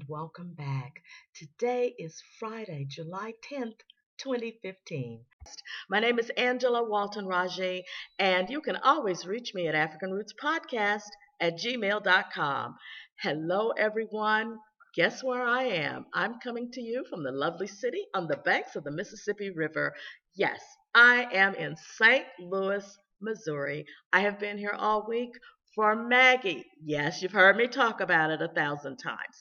welcome back. Today is Friday, July 10th, 2015. My name is Angela Walton Raji, and you can always reach me at African Roots Podcast at gmail.com. Hello, everyone. Guess where I am? I'm coming to you from the lovely city on the banks of the Mississippi River. Yes, I am in St. Louis, Missouri. I have been here all week for Maggie. Yes, you've heard me talk about it 1,000 times.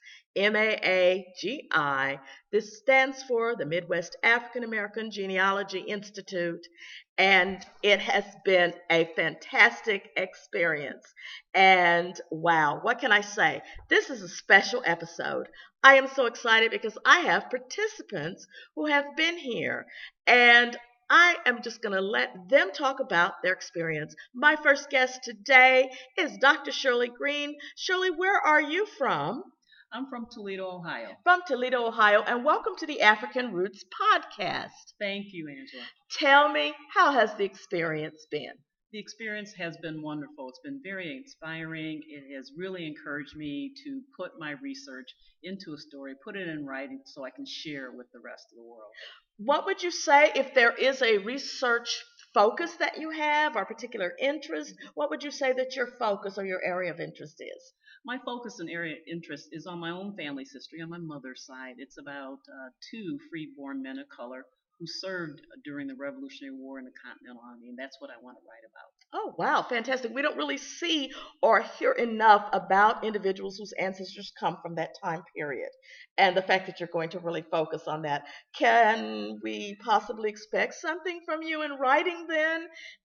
MAAGI. This stands for the Midwest African American Genealogy Institute, and it has been a fantastic experience. And wow, what can I say? This is a special episode. I am so excited because I have participants who have been here, and I am just going to let them talk about their experience. My first guest today is Dr. Shirley Green. Shirley, where are you from? I'm from Toledo, Ohio. From Toledo, Ohio, and welcome to the African Roots Podcast. Thank you, Angela. Tell me, how has the experience been? The experience has been wonderful. It's been very inspiring. It has really encouraged me to put my research into a story, put it in writing so I can share with the rest of the world. What would you say if there is a research focus that you have or particular interest? What would you say that your focus or your area of interest is? My focus and area of interest is on my own family's history on my mother's side. It's about two freeborn men of color who served during the Revolutionary War in the Continental Army, and that's what I want to write about. Oh, wow, fantastic. We don't really see or hear enough about individuals whose ancestors come from that time period. And the fact that you're going to really focus on that. Can we possibly expect something from you in writing then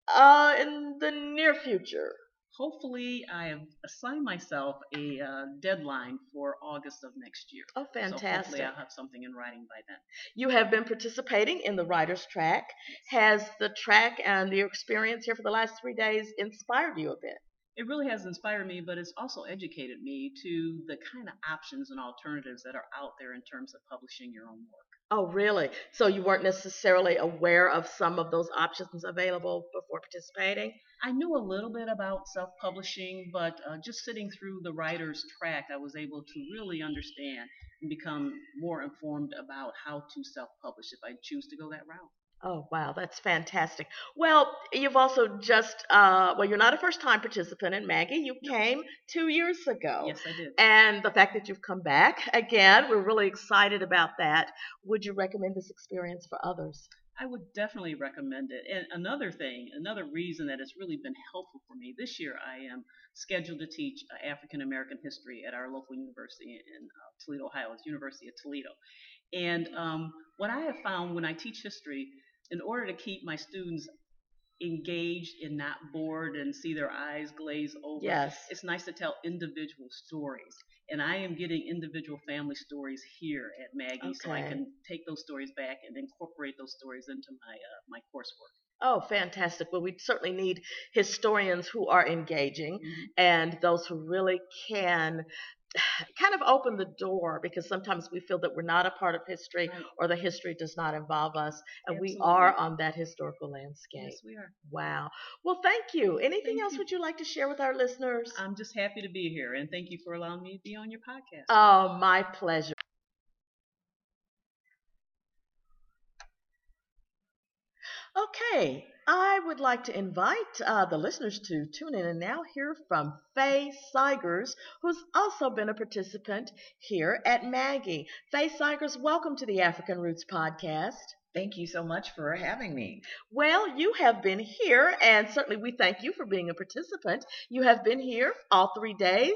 in the near future? Hopefully, I have assigned myself a deadline for August of next year. Oh, So hopefully fantastic. I'll have something in writing by then. You have been participating in the writer's track. Has the track and your experience here for the last 3 days inspired you a bit? It really has inspired me, but it's also educated me to the kind of options and alternatives that are out there in terms of publishing your own work. Oh, really? So you weren't necessarily aware of some of those options available before participating? I knew a little bit about self-publishing, but just sitting through the writer's track, I was able to really understand and become more informed about how to self-publish if I choose to go that route. Oh, wow, that's fantastic. Well, you've also just, you're not a first time participant in Maggie. You No. came 2 years ago. Yes, I did. And the fact that you've come back again, we're really excited about that. Would you recommend this experience for others? I would definitely recommend it. And another reason that it's really been helpful for me this year, I am scheduled to teach African American history at our local university in Toledo, Ohio. It's University of Toledo. And what I have found when I teach history, in order to keep my students engaged and not bored and see their eyes glaze over, Yes. it's nice to tell individual stories. And I am getting individual family stories here at Maggie, so I Okay. can take those stories back and incorporate those stories into my coursework. Oh, fantastic. Well, we certainly need historians who are engaging Mhm. and those who really can kind of open the door, because sometimes we feel that we're not a part of history Right. or the history does not involve us, and we Absolutely. are on that historical landscape. Yes, we are. Wow. Well, thank you. Anything Thank else you. would you like to share with our listeners? I'm just happy to be here, and thank you for allowing me to be on your podcast. Oh, my pleasure. Okay, I would like to invite the listeners to tune in and now hear from Faye Seigers, who's also been a participant here at Maggie. Faye Seigers, welcome to the African Roots Podcast. Thank you so much for having me. Well, you have been here, and certainly we thank you for being a participant. You have been here all 3 days.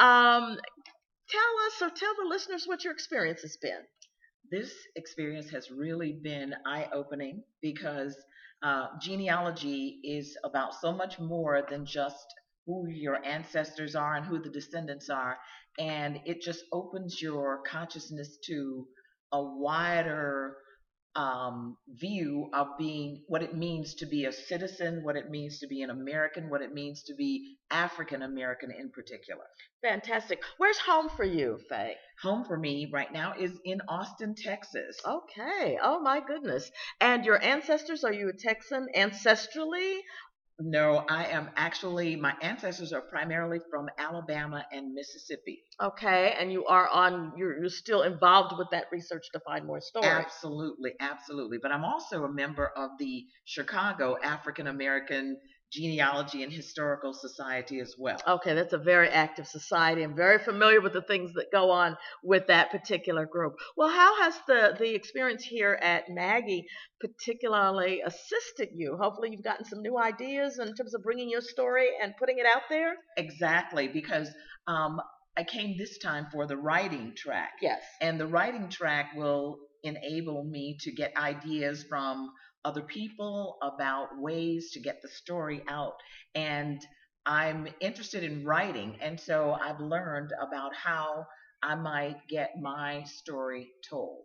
Tell the listeners what your experience has been. This experience has really been eye-opening because genealogy is about so much more than just who your ancestors are and who the descendants are. And it just opens your consciousness to a wider view of being what it means to be a citizen, what it means to be an American, what it means to be African American in particular. Fantastic. Where's home for you, Faye? Home for me right now is in Austin, Texas. Okay. Oh, my goodness. And your ancestors, are you a Texan ancestrally? No, I am actually, my ancestors are primarily from Alabama and Mississippi. Okay, and you're still involved with that research to find more stories. Absolutely, absolutely. But I'm also a member of the Chicago African American Genealogy and Historical Society as well. Okay, that's a very active society. I'm very familiar with the things that go on with that particular group. Well, how has the experience here at Maggie particularly assisted you? Hopefully, you've gotten some new ideas in terms of bringing your story and putting it out there. Exactly, because I came this time for the writing track. Yes. And the writing track will enable me to get ideas from other people about ways to get the story out. And I'm interested in writing, and so I've learned about how I might get my story told.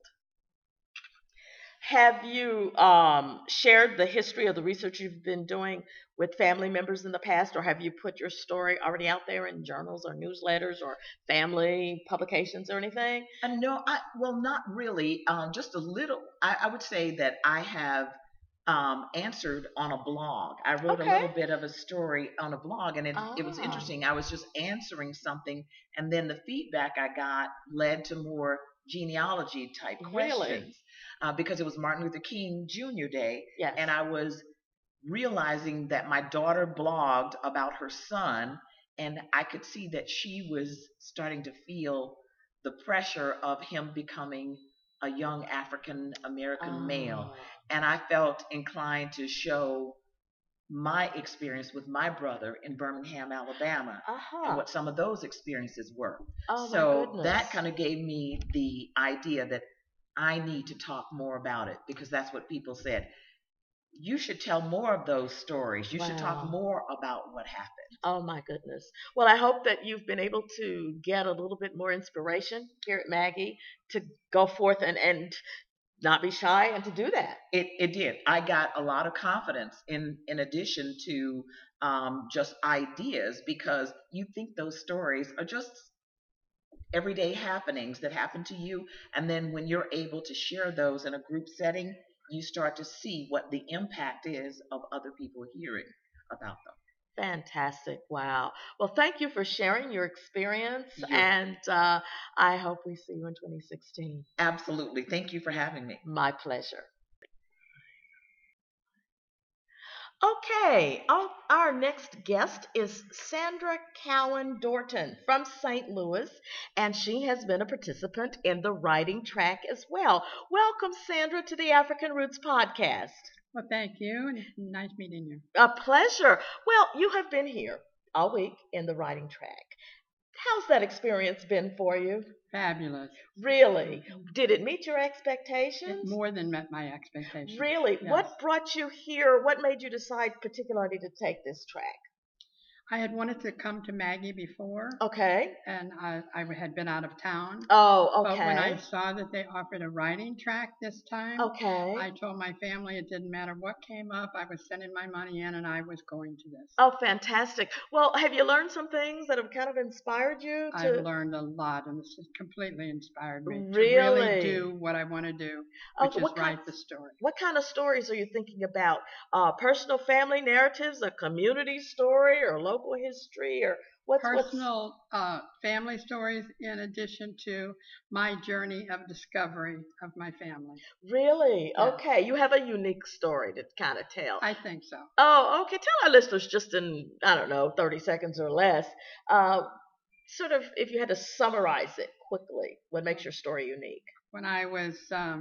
Have you shared the history of the research you've been doing with family members in the past, or have you put your story already out there in journals or newsletters or family publications or anything? No, well, not really. Just a little. I would say that I have answered on a blog. I wrote a Okay. little bit of a story on a blog, and it was Ah, interesting. I was just answering something, and then the feedback I got led to more genealogy type really? questions because it was Martin Luther King Jr. Day, Yes. and I was realizing that my daughter blogged about her son, and I could see that she was starting to feel the pressure of him becoming a young African American male. Ah, And I felt inclined to show my experience with my brother in Birmingham, Alabama, and aha. what some of those experiences were. Oh my So goodness. that kind of gave me the idea that I need to talk more about it because that's what people said. You should tell more of those stories. You should talk Wow. more about what happened. Oh my goodness. Well, I hope that you've been able to get a little bit more inspiration here at Maggie to go forth and not be shy and to do that. It did. I got a lot of confidence in addition to just ideas because you think those stories are just everyday happenings that happen to you. And then when you're able to share those in a group setting, you start to see what the impact is of other people hearing about them. Fantastic. Wow. Well, thank you for sharing your experience, You're and I hope we see you in 2016. absolutely. Thank you for having me. My pleasure. Okay, our next guest is Sandra Cowan Dorton from St. Louis, and she has been a participant in the writing track as well. Welcome, Sandra, to the African Roots Podcast. Well, thank you, and it's nice meeting you. A pleasure. Well, you have been here all week in the writing track. How's that experience been for you? Fabulous. Really? Did it meet your It expectations? more than met my expectations. Really? Yes. What brought you here? What made you decide particularly to take this track? I had wanted to come to Maggie before, Okay. and I had been out of town. Oh, But when I okay. saw that they offered a writing track this time, Okay. I told my family it didn't matter what came up, I was sending my money in and I was going to this. Oh, fantastic. Well, have you learned some things that have kind of inspired you I've to learned a lot, and this has completely inspired me to really? really do what I want to do, which Okay, is what kind write the story. what kind of stories are you thinking about? Personal family narratives, a community story, or local history, or what's Personal family stories in addition to my journey of discovery of my family. really? Yes. Okay, you have a unique story to kind of tell. I think so. Oh, okay. Tell our listeners just in, I don't know, 30 seconds or less, uh, sort of if you had to summarize it quickly, what makes your story unique? When I was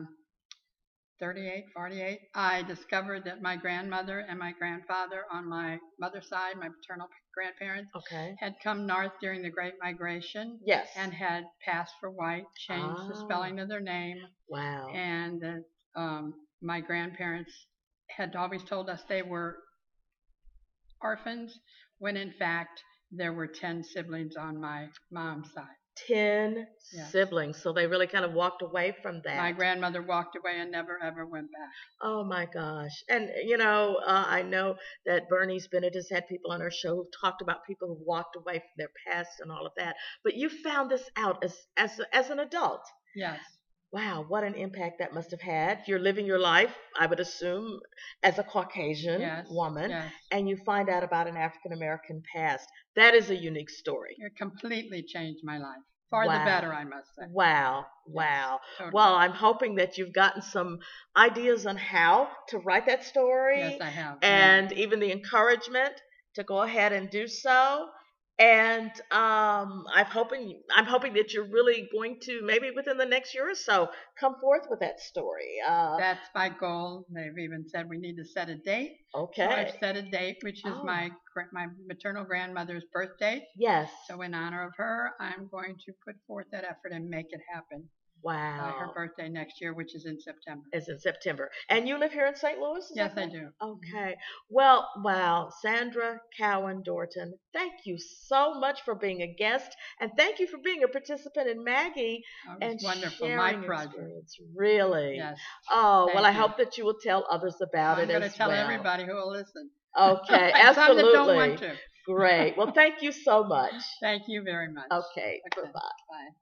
38, 48, I discovered that my grandmother and my grandfather on my mother's side, my paternal grandparents, Okay. had come north during the Great Migration Yes. and had passed for white, changed the Ah, spelling of their name, wow. and that my grandparents had always told us they were orphans, when in fact there were 10 siblings on my mom's side. 10 Yes. siblings. So they really kind of walked away from My that. grandmother walked away and never ever went back. Oh my gosh. And, I know that Bernice Bennett has had people on her show who've talked about people who walked away from their past and all of that. But you found this out as an adult. Yes. Wow, what an impact that must have had. You're living your life, I would assume, as a Caucasian Yes, woman, yes. and you find out about an African American past. That is a unique story. It completely changed my life. For the Wow. better, I must say. Wow. Yes, Wow. totally. Well, I'm hoping that you've gotten some ideas on how to write that Yes, story I have. and even the encouragement to go ahead and do so. And I'm hoping that you're really going to maybe within the next year or so come forth with that story. That's my goal. They've even said we need to set a date. So I've Okay. set a date, which is Oh, my maternal grandmother's birthday. yes. So in honor of her, I'm going to put forth that effort and make it happen by her Wow. birthday next year, which is in September. It's in September. And you live here in St. Louis, is Yes, that I correct? do. Okay. Well, wow, Sandra Cowan Dorton, thank you so much for being a guest, and thank you for being a participant in Maggie It and was wonderful. My sharing project. experience. Really. Yes. Oh, well, I Thank you. hope that you will tell others about I'm it going to as tell well. everybody who will listen. Okay, And some that don't want absolutely. to. Great. Well, thank you so much. Thank you very much. Okay, Okay. bye-bye. Bye.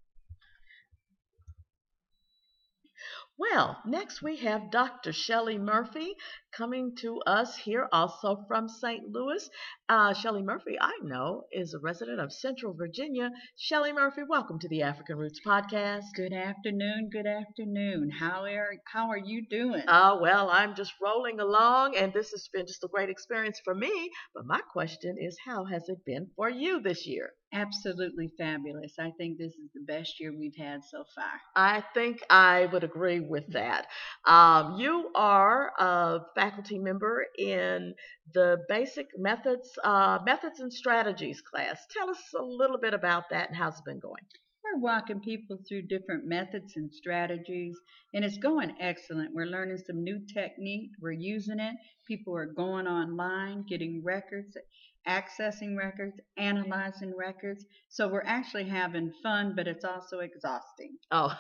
Well, next we have Dr. Shelley Murphy coming to us here also from St. Louis. Shelley Murphy, I know, is a resident of Central Virginia. Shelley Murphy, welcome to the African Roots Podcast. Good afternoon. Good afternoon. How are you doing? Well, I'm just rolling along, and this has been just a great experience for me. But my question is, how has it been for you this year? Absolutely fabulous. I think this is the best year we've had so far. I think I would agree with that. You are a faculty member in the basic methods and strategies class. Tell us a little bit about that and how's it been going. We're walking people through different methods and strategies, and it's going excellent. We're learning some new technique. We're using it. People are going online, getting records, accessing records, analyzing records. So we're actually having fun, but it's also exhausting. Oh,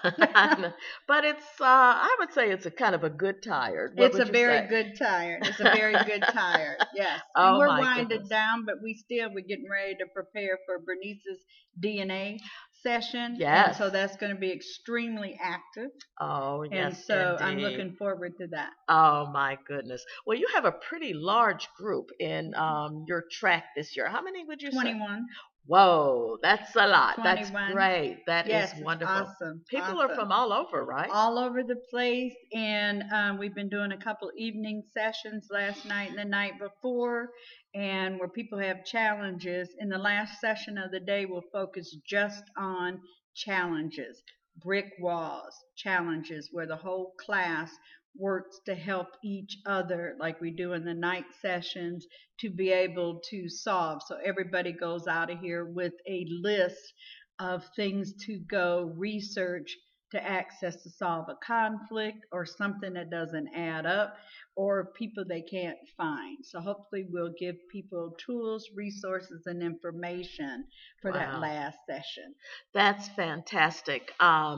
but I would say it's a kind of a good tired. What It's a would you very say? good tired. It's a very good tired. Yes. And Oh we're my winding goodness. down, but we're getting ready to prepare for Bernice's DNA session. Yes. And so that's going to be extremely active. Oh, And yes, so I'm indeed. looking forward to that. Oh my goodness. Well, you have a pretty large group in your track this year. How many would you say? 21. Whoa, that's a lot. That's 21. great. That Yes, is it's wonderful. awesome. People are Awesome. from all over, right? All over the place, and we've been doing a couple evening sessions last night and the night before, and where people have challenges. In the last session of the day, we'll focus just on challenges, brick walls, challenges, where the whole class works to help each other, like we do in the night sessions, to be able to solve. So everybody goes out of here with a list of things to go research to access to solve a conflict or something that doesn't add up or people they can't find. So hopefully we'll give people tools, resources, and information for that Wow. last session. That's fantastic.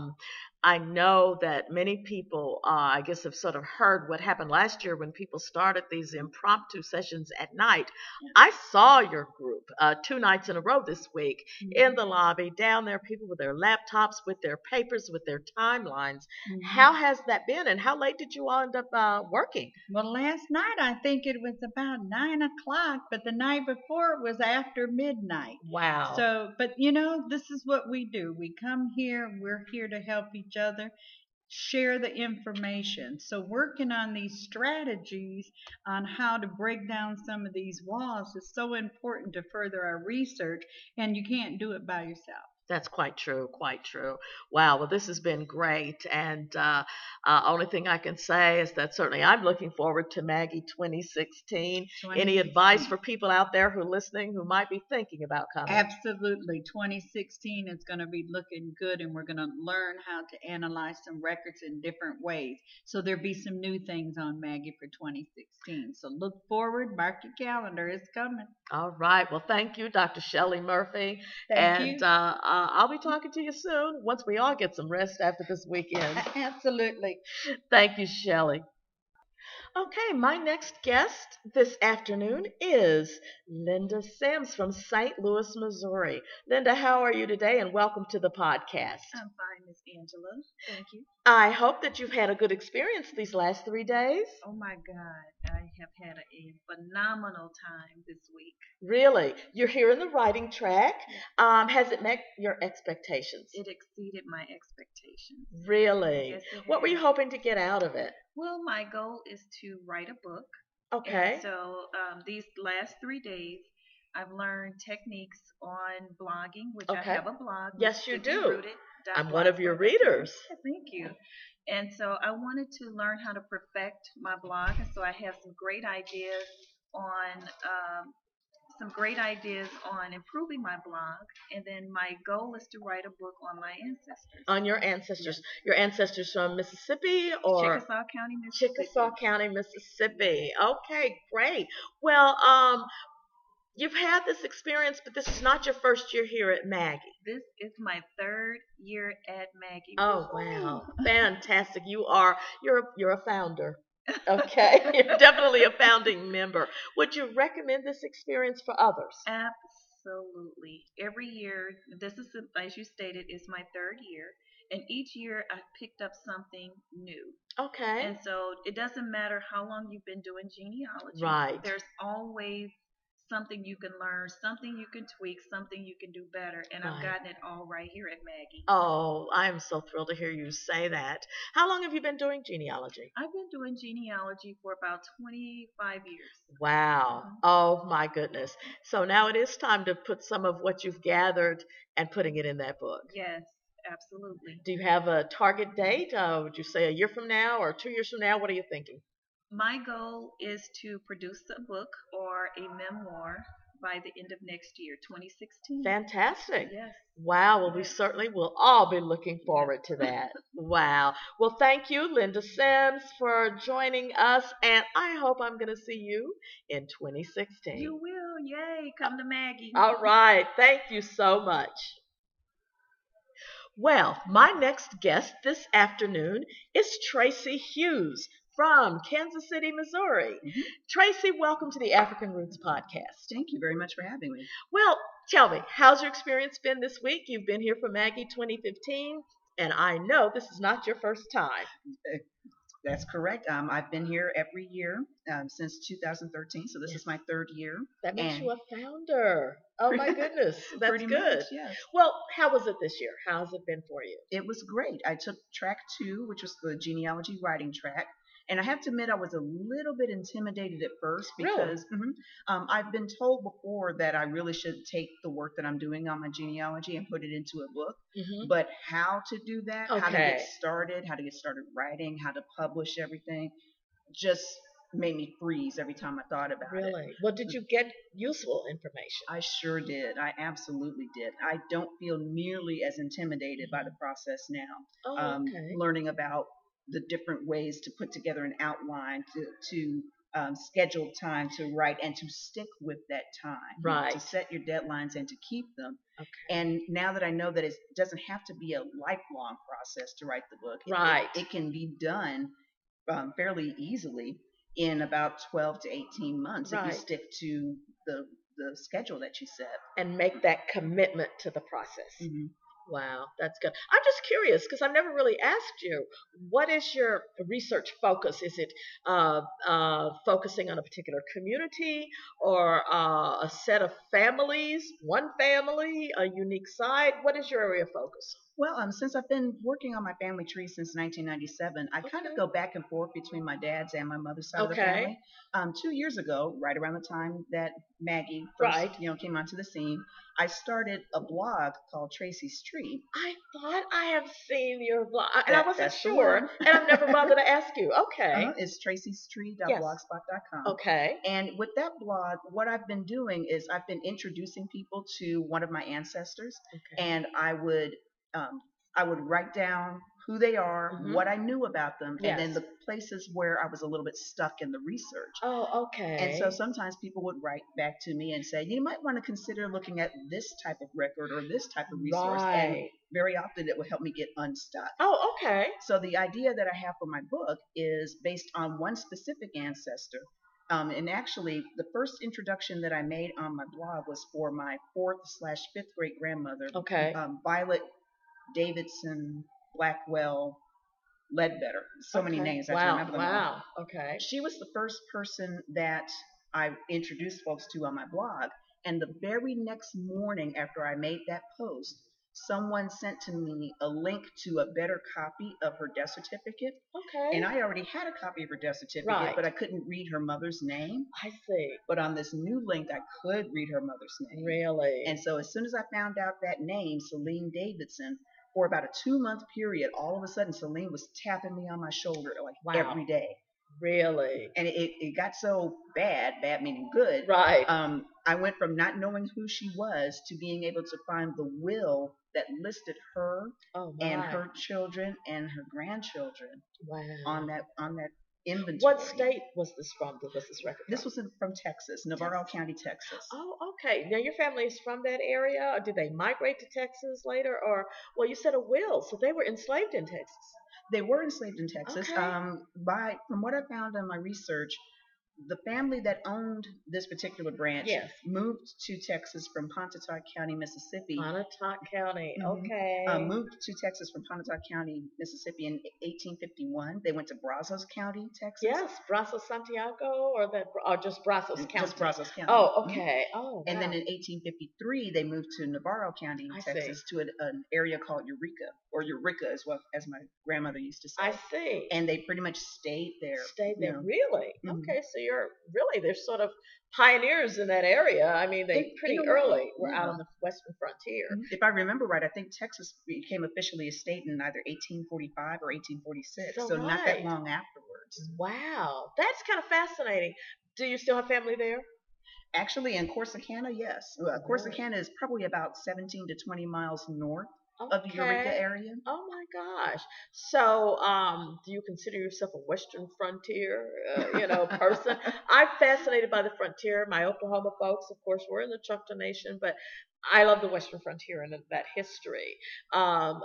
I know that many people, I guess, have sort of heard what happened last year when people started these impromptu sessions at night. I saw your group 2 nights in a row this week in the lobby, down there, people with their laptops, with their papers, with their timelines. How has that been, and how late did you all end up working? Well, last night I think it was about 9 o'clock, but the night before it was after midnight. Wow. So, but this is what we do. We come here, we're here to help each other, share the information. So, working on these strategies on how to break down some of these walls is so important to further our research, and you can't do it by yourself. That's quite true, quite true. Wow, well, this has been great. And only thing I can say is that certainly I'm looking forward to Maggie 2016. Any advice for people out there who are listening who might be thinking about coming? Absolutely. 2016 is going to be looking good, and we're going to learn how to analyze some records in different ways. So there'll be some new things on Maggie for 2016. So look forward, mark your calendar, it's coming. All right. Well, thank you, Dr. Shelley Murphy. Thank you. I'll be talking to you soon once we all get some rest after this weekend. Absolutely. Thank you, Shelley. Okay, my next guest this afternoon is Linda Sims from St. Louis, Missouri. Linda, how are you today? And welcome to the podcast. I'm fine, Miss Angela. Thank you. I hope that you've had a good experience these last 3 days. Oh my God, I have had a phenomenal time this week. Really, you're here in the writing track. Has it met your expectations? It exceeded my expectations. Really? Yes, it What were you has. hoping to get out of it? Well, my goal is to write a book. Okay. And so these last 3 days, I've learned techniques on blogging, which I Okay. have a blog. Yes, you do. Rooted. I'm one of your readers. Thank you. And so I wanted to learn how to perfect my blog, and so I have some great ideas on improving my blog. And then my goal is to write a book on my ancestors. On your ancestors. Your ancestors from Mississippi or Chickasaw County, Mississippi. Chickasaw County, Mississippi. Okay, great. Well, you've had this experience, but this is not your first year here at Maggie. This is my 3rd year at Maggie. Oh wow, fantastic! You're a founder. Okay, you're definitely a founding member. Would you recommend this experience for others? Absolutely. Every year, this is, as you stated, is my 3rd year. And each year I've picked up something new. Okay. And so it doesn't matter how long you've been doing genealogy. Right. There's always something you can learn, something you can tweak, something you can do better. And I've Right. gotten it all right here at Maggie. Oh, I'm so thrilled to hear you say that. How long have you been doing genealogy? I've been doing genealogy for about 25 years. Wow. Oh my goodness. So now it is time to put some of what you've gathered and putting it in that book. Yes, absolutely. Do you have a target date? Would you say a year from now or 2 years from now? What are you thinking? My goal is to produce a book or a memoir by the end of next year, 2016. Fantastic. Yes. Wow. Well, we certainly will all be looking forward to that. Wow. Well, thank you, Linda Sims, for joining us. And I hope I'm going to see you in 2016. You will. Yay. Come to Maggie. All right. Thank you so much. Well, my next guest this afternoon is Tracy Hughes from Kansas City, Missouri. Tracy, welcome to the African Roots Podcast. Thank you very much for having me. Well, tell me, how's your experience been this week? You've been here for Maggie 2015, and I know this is not your first time. That's correct. I've been here every year since 2013, so this is my 3rd year. That makes And you a founder. Oh, my goodness. That's pretty good. much, yes. Well, how was it this year? How's it been for you? It was great. I took track 2, which was the genealogy writing track. And I have to admit, I was a little bit intimidated at first because I've been told before that I really should take the work that I'm doing on my genealogy and put it into a book. But how to do that, how to get started writing, how to publish everything, just made me freeze every time I thought about it. Really? Well, did you get useful information? I sure did. I absolutely did. I don't feel nearly as intimidated by the process now. Oh, okay. Learning about the different ways to put together an outline, to schedule time to write, and to stick with that time. Right. To set your deadlines and to keep them. Okay. And now that I know that it doesn't have to be a lifelong process to write the book. Right. It can be done fairly easily in about 12 to 18 months if you stick to the schedule that you set. And make that commitment to the process. Wow, that's good. I'm just curious because I've never really asked you, what is your research focus? Is it focusing on a particular community or a set of families, one family, a unique site? What is your area of focus? Well, since I've been working on my family tree since 1997, I kind of go back and forth between my dad's and my mother's side of the family. 2 years ago, right around the time that Maggie first, came onto the scene, I started a blog called Tracy's Tree. I thought I have seen your blog, and I wasn't sure, and I've never bothered to ask you. Okay. It's tracystree.blogspot.com. Okay. And with that blog, what I've been doing is I've been introducing people to one of my ancestors, and I would write down who they are, Mhm. what I knew about them, and then Yes. the places where I was a little bit stuck in the research. Oh, And so okay. sometimes people would write back to me and say, you might want to consider looking at this type of record or this type of resource. And Right. very often it would help me get unstuck. Oh, okay. So the idea that I have for my book is based on one specific ancestor. And actually, the first introduction that I made on my blog was for my 4th/5th great grandmother, Okay. Violet Davidson Blackwell Ledbetter. So many Okay. names, I have to Wow. remember them all. Wow. Okay. She was the first person that I introduced folks to on my blog. And the very next morning after I made that post, someone sent to me a link to a better copy of her death certificate. Okay. And I already had a copy of her death certificate, Right. but I couldn't read her mother's name. I see. But on this new link, I could read her mother's name. Really? And so as soon as I found out that name, Celine Davidson, for about a 2-month period, all of a sudden Celine was tapping me on my shoulder like Wow. every day. Really? And it got so bad meaning good. Right. I went from not knowing who she was to being able to find the will that listed her Oh, and my. her children and her grandchildren Wow. on that inventory. What state was this from? Was this record This from? was from Texas, Navarro County, Texas. Oh, okay. Now your family is from that area, or did they migrate to Texas later? Or, well, you said a will, so they were enslaved in Texas. They were enslaved in Texas. Okay. From what I found in my research, the family that owned this particular branch Yes. moved to Texas from Pontotoc County, Mississippi. Pontotoc County. Mhm. Okay. Moved to Texas from Pontotoc County, Mississippi in 1851. They went to Brazos County, Texas. Yes, Brazos Santiago, or just Brazos County. Just Brazos County. Oh, Mhm. okay. Oh, And then wow. in 1853, they moved to Navarro County, I Texas, to an area called Eureka, or Eureka as my grandmother used to say. I see. And they pretty much stayed there. Stayed you there. know. Really? Mhm. Okay, so they're sort of pioneers in that area. I mean, they In pretty a way, early were yeah. out on the western frontier. If I remember right, I think Texas became officially a state in either 1845 or 1846, So so not that right. long afterwards. Wow, that's kind of fascinating. Do you still have family there? Actually, in Corsicana, yes. Corsicana is probably about 17 to 20 miles north of the Eureka Okay. area. Oh my gosh. So, do you consider yourself a Western frontier, person? I'm fascinated by the frontier. My Oklahoma folks, of course, were in the Choctaw Nation, but I love the Western frontier and that history. Um,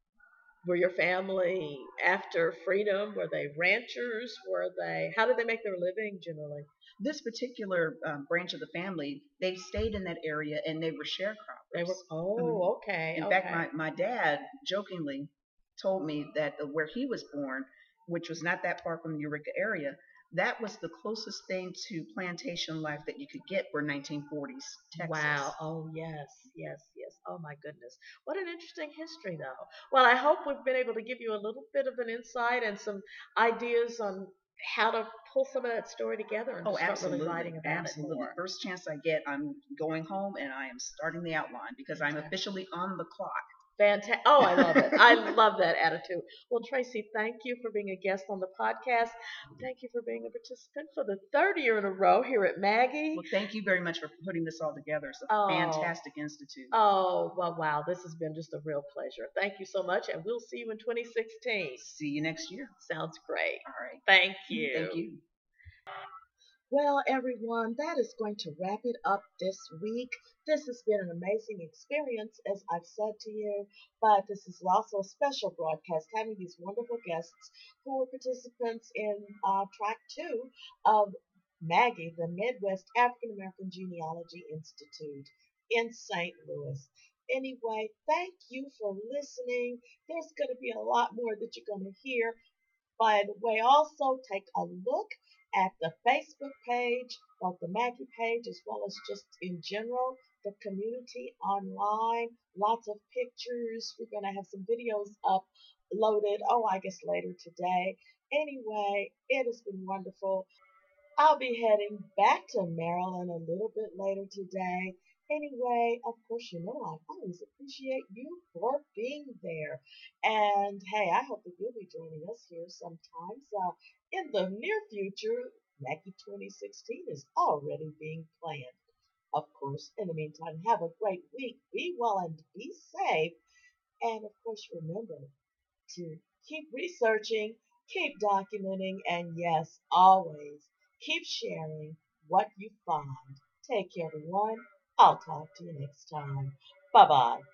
were your family after freedom? Were they ranchers? How did they make their living generally? This particular branch of the family, they stayed in that area and they were sharecroppers. They were, Mhm. okay. In Okay. fact, my dad jokingly told me that where he was born, which was not that far from the Eureka area, that was the closest thing to plantation life that you could get for 1940s Texas. Wow. Oh, yes, yes, yes. Oh, my goodness. What an interesting history, though. Well, I hope we've been able to give you a little bit of an insight and some ideas on how to pull some of that story together and Oh, to start absolutely. really writing about Absolutely. it more. First chance I get, I'm going home and I am starting the outline because I'm officially on the clock. Fantastic. Oh, I love it. I love that attitude. Well, Tracy, thank you for being a guest on the podcast. Thank you for being a participant for the third year in a row here at Maggie. Well, thank you very much for putting this all together. It's a Oh. fantastic institute. Oh, well, wow. This has been just a real pleasure. Thank you so much, and we'll see you in 2016. See you next year. Sounds great. All right. Thank you. Thank you. Well, everyone, that is going to wrap it up this week. This has been an amazing experience, as I've said to you, but this is also a special broadcast having these wonderful guests who were participants in track 2 of Maggie, the Midwest African American Genealogy Institute in St. Louis. Anyway, thank you for listening. There's going to be a lot more that you're going to hear. By the way, also take a look at the Facebook page, both the Maggie page as well as just in general, the community online. Lots of pictures. We're going to have some videos uploaded, I guess later today. Anyway, it has been wonderful. I'll be heading back to Maryland a little bit later today. Anyway, of course, I always appreciate you for being there. And hey, I hope that you'll be joining us here sometimes in the near future. Maggie 2016 is already being planned. Of course, in the meantime, have a great week. Be well and be safe. And of course, remember, to keep researching, keep documenting, and yes, always keep sharing what you find. Take care, everyone. I'll talk to you next time. Bye bye.